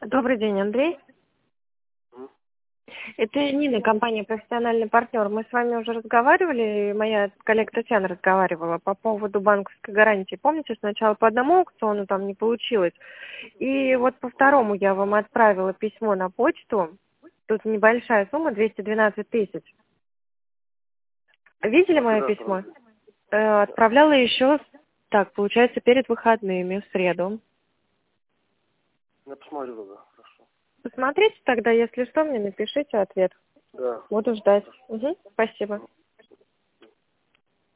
Добрый день, Андрей. М. Это Нина, компания «Профессиональный партнер». Мы с вами уже разговаривали, моя коллега Татьяна разговаривала по поводу банковской гарантии. Помните, сначала по одному аукциону там не получилось, и вот по второму я вам отправила письмо на почту. Тут небольшая сумма, 212 тысяч. Видели мое Когда письмо? отправили? Отправляла еще, так, получается, перед выходными, в среду. Я посмотрю, да, хорошо. Посмотрите тогда, если что, мне напишите ответ. Да. Буду ждать. Угу, спасибо.